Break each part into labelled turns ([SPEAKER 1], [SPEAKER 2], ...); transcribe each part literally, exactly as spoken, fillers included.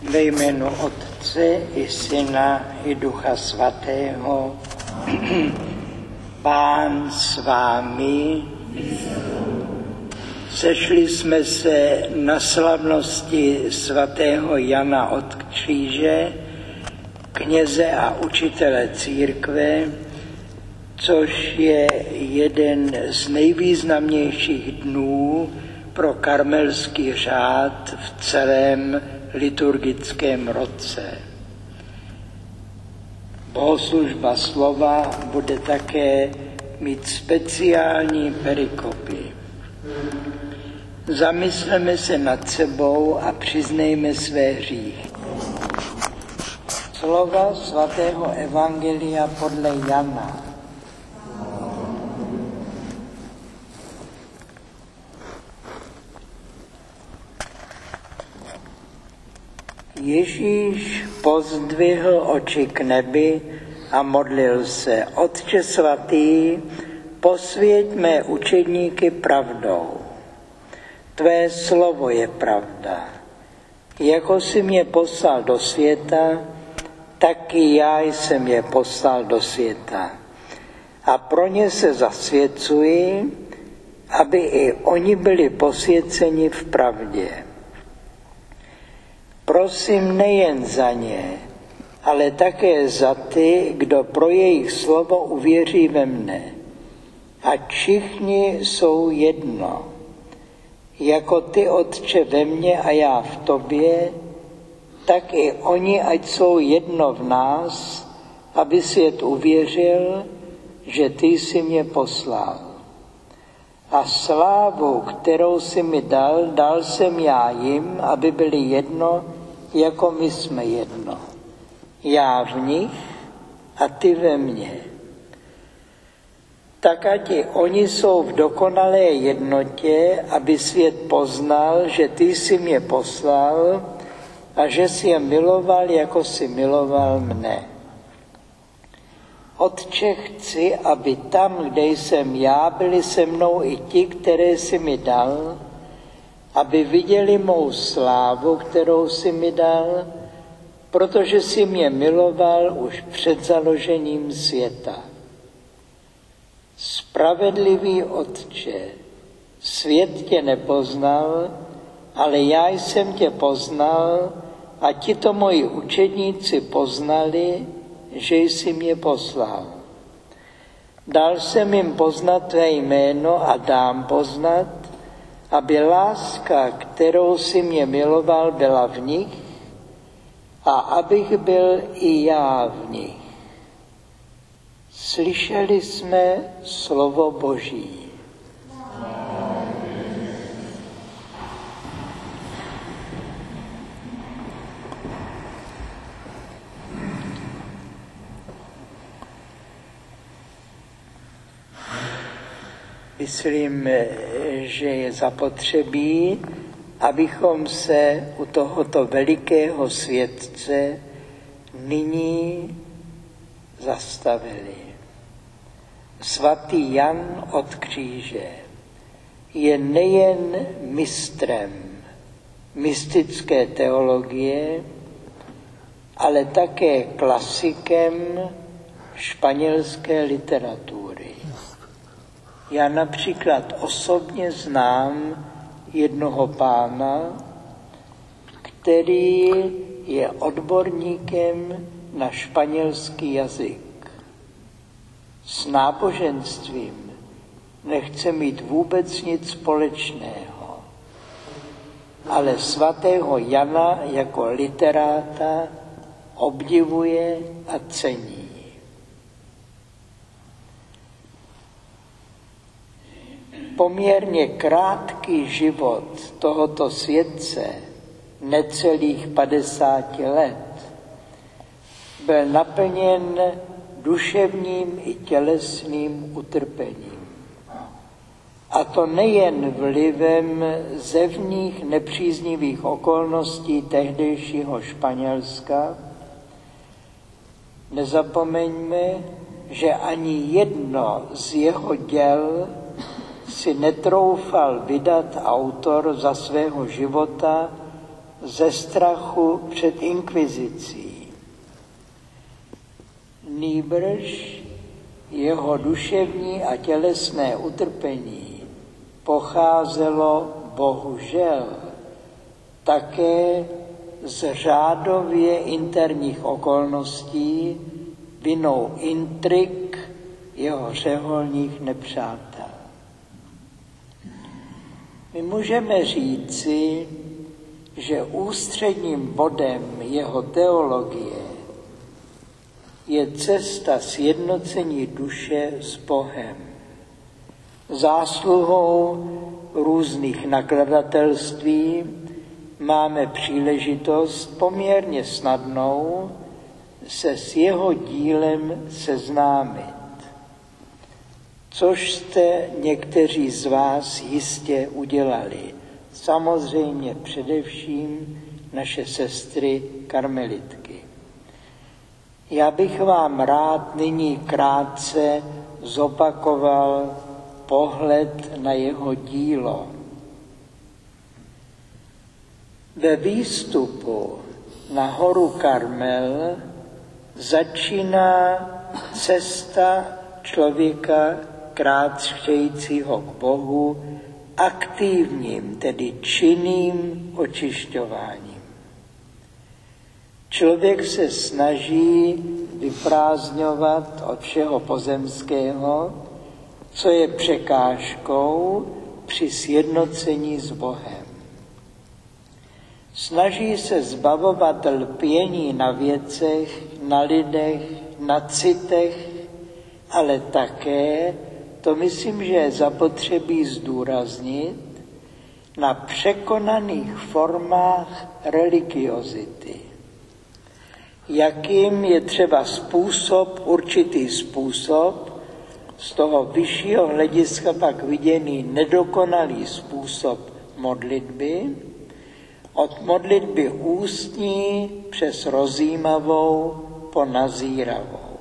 [SPEAKER 1] Ve jménu Otce i Syna i Ducha Svatého. Pán s vámi. Sešli jsme se na slavnosti svatého Jana od Kříže, kněze a učitele církve, což je jeden z nejvýznamnějších dnů pro karmelský řád v celém liturgickém roce. Bohoslužba slova bude také mít speciální perikopy. Zamysleme se nad sebou a přiznejme své hříchy. Slova svatého evangelia podle Jana. Ježíš pozdvihl oči k nebi a modlil se: Otče svatý, posvěť mé učedníky pravdou. Tvé slovo je pravda. Jako jsi mě poslal do světa, taky já jsem je poslal do světa. A pro ně se zasvěcuji, aby i oni byli posvěceni v pravdě. Prosím nejen za ně, ale také za ty, kdo pro jejich slovo uvěří ve mne. A všichni jsou jedno. Jako ty, Otče, ve mně a já v tobě, tak i oni, ať jsou jedno v nás, aby svět uvěřil, že ty jsi mě poslal. A slávu, kterou jsi mi dal, dal jsem já jim, aby byli jedno, jako my jsme jedno. Já v nich a ty ve mně. Tak ať i oni jsou v dokonalé jednotě, aby svět poznal, že ty jsi mě poslal a že jsi je miloval, jako jsi miloval mne. Otče, chci, aby tam, kde jsem já, byli se mnou i ti, které jsi mi dal, aby viděli mou slávu, kterou jsi mi dal, protože jsi mě miloval už před založením světa. Spravedlivý Otče, svět tě nepoznal, ale já jsem tě poznal a tito moji učedníci poznali, že jsi mě poslal. Dal jsem jim poznat tvé jméno a dám poznat, aby láska, kterou jsi mě miloval, byla v nich a abych byl i já v nich. Slyšeli jsme slovo Boží. Myslím, že je zapotřebí, abychom se u tohoto velikého světce nyní zastavili. Svatý Jan od Kříže je nejen mistrem mystické teologie, ale také klasikem španělské literatury. Já například osobně znám jednoho pána, který je odborníkem na španělský jazyk. S náboženstvím nechce mít vůbec nic společného, ale svatého Jana jako literáta obdivuje a cení. Poměrně krátký život tohoto světce, necelých padesáti let, byl naplněn duševním i tělesným utrpením. A to nejen vlivem zevních nepříznivých okolností tehdejšího Španělska. Nezapomeňme, že ani jedno z jeho děl si netroufal vydat autor za svého života ze strachu před inkvizicí. Nýbrž jeho duševní a tělesné utrpení pocházelo bohužel také z řádově interních okolností vinou intrik jeho řeholních nepřátel. My můžeme říci, že ústředním bodem jeho teologie je cesta sjednocení duše s Bohem. Zásluhou různých nakladatelství máme příležitost poměrně snadnou se s jeho dílem seznámit, což jste někteří z vás jistě udělali. Samozřejmě především naše sestry karmelitky. Já bych vám rád nyní krátce zopakoval pohled na jeho dílo. Ve výstupu na horu Karmel začíná cesta člověka krátřejícího k Bohu aktivním, tedy činným očišťováním. Člověk se snaží vyprázdňovat od všeho pozemského, co je překážkou při sjednocení s Bohem. Snaží se zbavovat lpění na věcech, na lidech, na citech, ale také, to myslím, že je zapotřebí zdůraznit, na překonaných formách religiozity. Jakým je třeba způsob, určitý způsob, z toho vyššího hlediska pak viděný nedokonalý způsob modlitby, od modlitby ústní přes rozjímavou po nazíravou.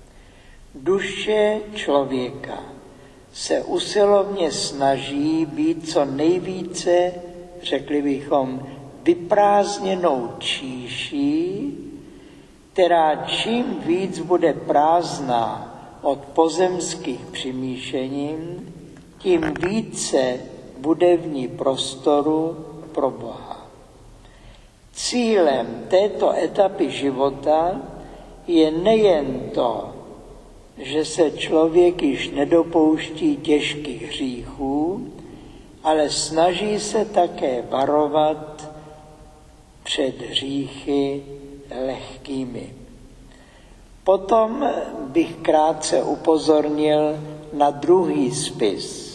[SPEAKER 1] Duše člověka se usilovně snaží být co nejvíce, řekli bychom, vyprázdněnou číší, která čím víc bude prázdná od pozemských přimíšením, tím více bude v ní prostoru pro Boha. Cílem této etapy života je nejen to, že se člověk již nedopouští těžkých hříchů, ale snaží se také varovat před hříchy lehkými. Potom bych krátce upozornil na druhý spis.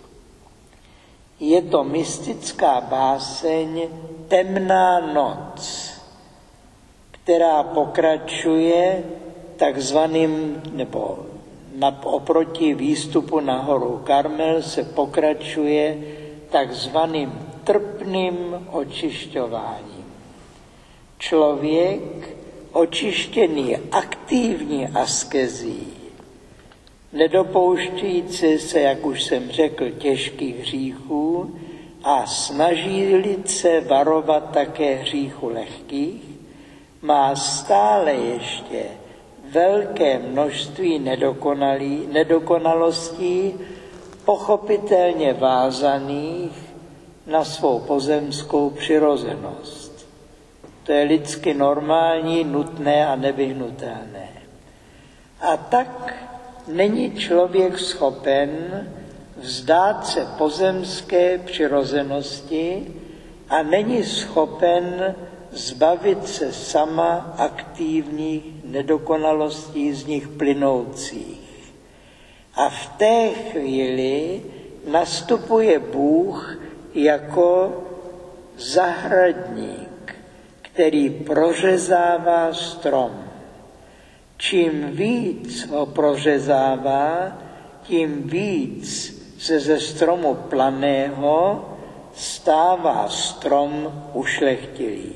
[SPEAKER 1] Je to mystická báseň Temná noc, která pokračuje takzvaným, nebo na, oproti výstupu na horu Karmel se pokračuje takzvaným trpným očišťováním. Člověk očištěný aktivní askezí, nedopouštějící se, jak už jsem řekl, těžkých hříchů a snaží se varovat také hříchu lehkých, má stále ještě velké množství nedokonalostí, pochopitelně vázaných na svou pozemskou přirozenost. To je lidsky normální, nutné a nevyhnutelné. A tak není člověk schopen vzdát se pozemské přirozenosti a není schopen zbavit se sama aktivních nedokonalostí z nich plynoucích. A v té chvíli nastupuje Bůh jako zahradník, který prořezává strom. Čím víc ho prořezává, tím víc se ze stromu planého stává strom ušlechtilý.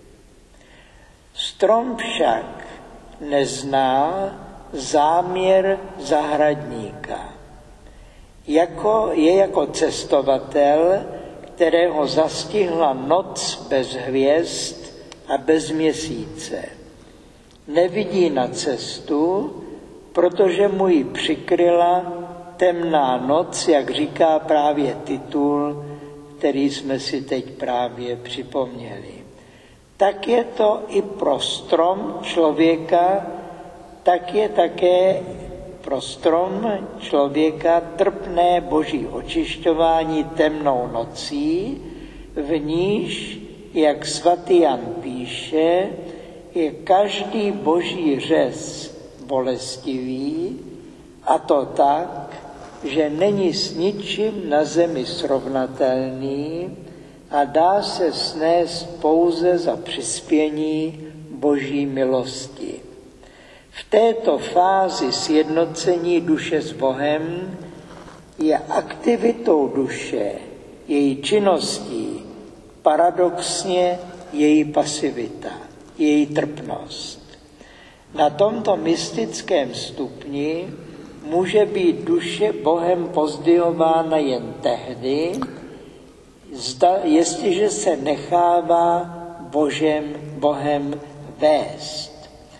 [SPEAKER 1] Strom však nezná záměr zahradníka. Jako, je jako cestovatel, kterého zastihla noc bez hvězd a bez měsíce. Nevidí na cestu, protože mu ji přikryla temná noc, jak říká právě titul, který jsme si teď právě připomněli. Tak je to i pro strom člověka, tak je také pro strom člověka trpné boží očišťování temnou nocí, v níž, jak svatý Jan píše, je každý boží řez bolestivý, a to tak, že není s ničím na zemi srovnatelný a dá se snést pouze za přispění boží milosti. V této fázi sjednocení duše s Bohem je aktivitou duše, její činností, paradoxně její pasivita, její trpnost. Na tomto mystickém stupni může být duše Bohem pozdvihována jen tehdy, zda, jestliže se nechává Božem, Bohem vést.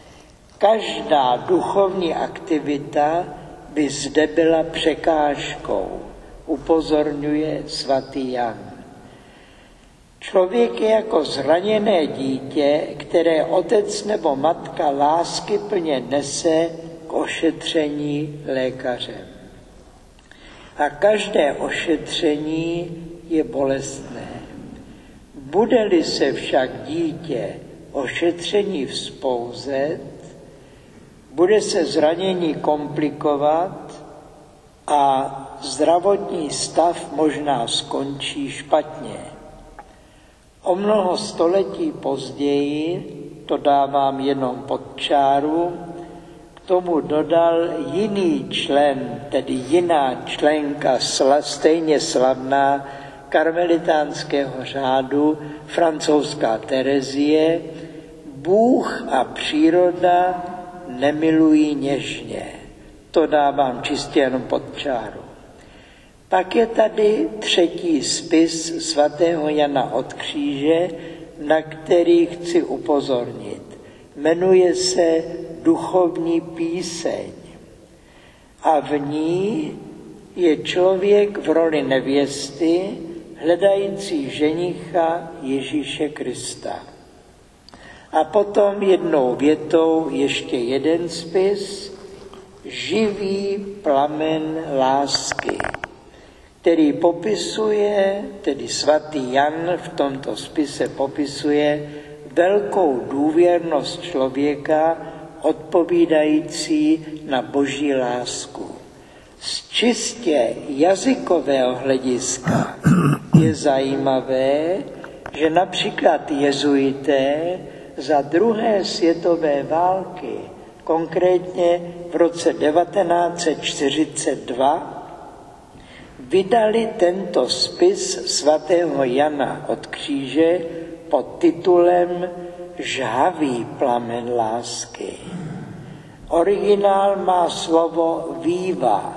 [SPEAKER 1] Každá duchovní aktivita by zde byla překážkou, upozorňuje svatý Jan. Člověk je jako zraněné dítě, které otec nebo matka láskyplně nese k ošetření lékařem. A každé ošetření je bolestné. Bude-li se však dítě ošetření vzpouzet, bude se zranění komplikovat a zdravotní stav možná skončí špatně. O mnoho století později, to dávám jenom pod čáru, k tomu dodal jiný člen, tedy jiná členka stejně slavná karmelitánského řádu, francouzská Terezie: Bůh a příroda nemilují něžně. To dávám čistě jenom pod čáru. Pak je tady třetí spis svatého Jana od Kříže, na který chci upozornit. Jmenuje se Duchovní píseň. A v ní je člověk v roli nevěsty, hledající ženicha Ježíše Krista. A potom jednou větou ještě jeden spis: Živý plamen lásky, který popisuje, tedy svatý Jan v tomto spise popisuje velkou důvěrnost člověka odpovídající na boží lásku. Z čistě jazykového hlediska je zajímavé, že například jezuité za druhé světové války, konkrétně v roce devatenáct set čtyřicet dva, vydali tento spis svatého Jana od Kříže pod titulem Žhavý plamen lásky. Originál má slovo viva,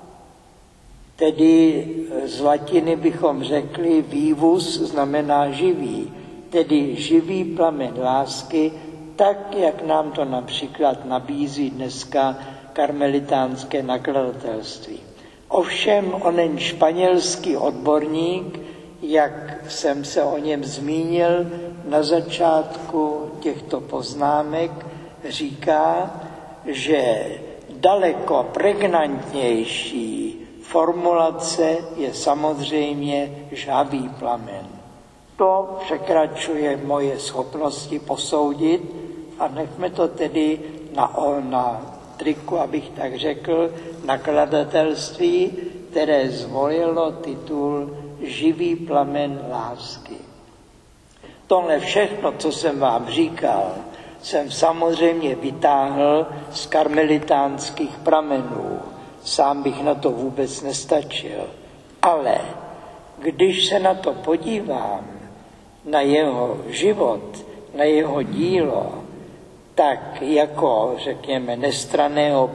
[SPEAKER 1] tedy z latiny bychom řekli vivus znamená živý, tedy živý plamen lásky, tak, jak nám to například nabízí dneska karmelitánské nakladatelství. Ovšem onen španělský odborník, jak jsem se o něm zmínil na začátku těchto poznámek, říká, že daleko pregnantnější formulace je samozřejmě žhavý plamen. To překračuje moje schopnosti posoudit a nechme to tedy na, na triku, abych tak řekl, nakladatelství, které zvolilo titul Živý plamen lásky. Tohle všechno, co jsem vám říkal, jsem samozřejmě vytáhl z karmelitánských pramenů. Sám bych na to vůbec nestačil. Ale když se na to podívám, na jeho život, na jeho dílo, tak jako, řekněme, nestranného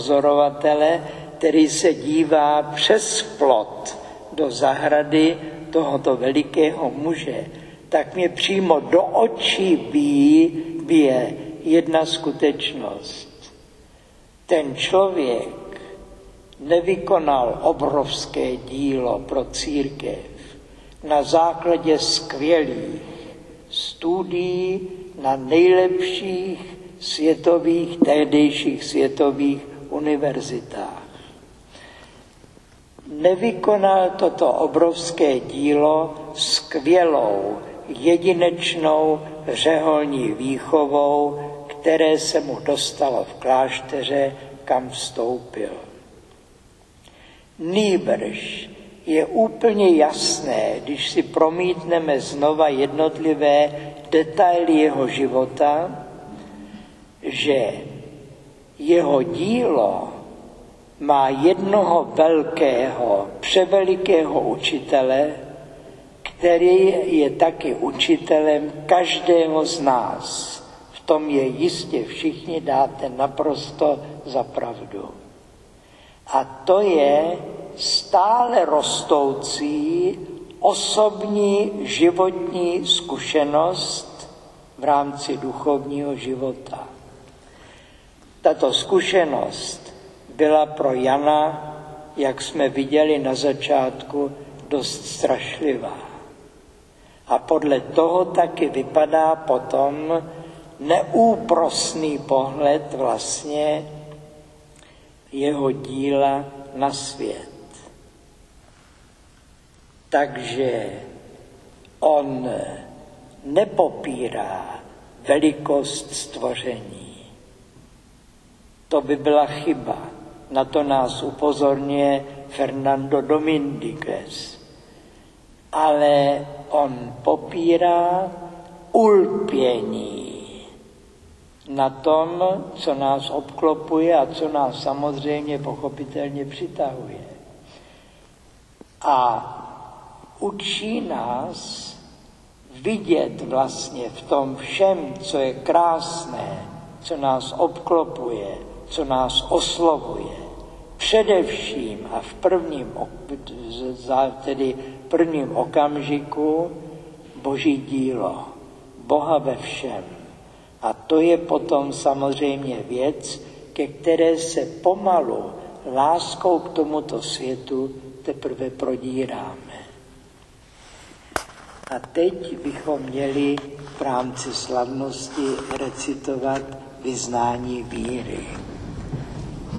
[SPEAKER 1] pozorovatele, který se dívá přes plot do zahrady tohoto velikého muže, tak mě přímo do očí bíjí, bije jedna skutečnost. Ten člověk nevykonal obrovské dílo pro církev na základě skvělých studií na nejlepších světových, tehdejších světových univerzitách. Nevykonal toto obrovské dílo skvělou, jedinečnou řeholní výchovou, které se mu dostalo v klášteře, kam vstoupil. Nýbrž je úplně jasné, když si promítneme znova jednotlivé detaily jeho života, že jeho dílo má jednoho velkého, převelikého učitele, který je taky učitelem každého z nás. V tom je jistě všichni dáte naprosto za pravdu. A to je stále rostoucí osobní životní zkušenost v rámci duchovního života. Tato zkušenost byla pro Jana, jak jsme viděli na začátku, dost strašlivá. A podle toho taky vypadá potom neúprosný pohled vlastně jeho díla na svět. Takže on nepopírá velikost stvoření. To by byla chyba. Na to nás upozorňuje Fernando Domínguez. Ale on popírá ulpění na tom, co nás obklopuje a co nás samozřejmě pochopitelně přitahuje. A učí nás vidět vlastně v tom všem, co je krásné, co nás obklopuje, co nás oslovuje. Především a v prvním, tedy prvním okamžiku Boží dílo, Boha ve všem. A to je potom samozřejmě věc, ke které se pomalu láskou k tomuto světu teprve prodíráme. A teď bychom měli v rámci slavnosti recitovat vyznání víry.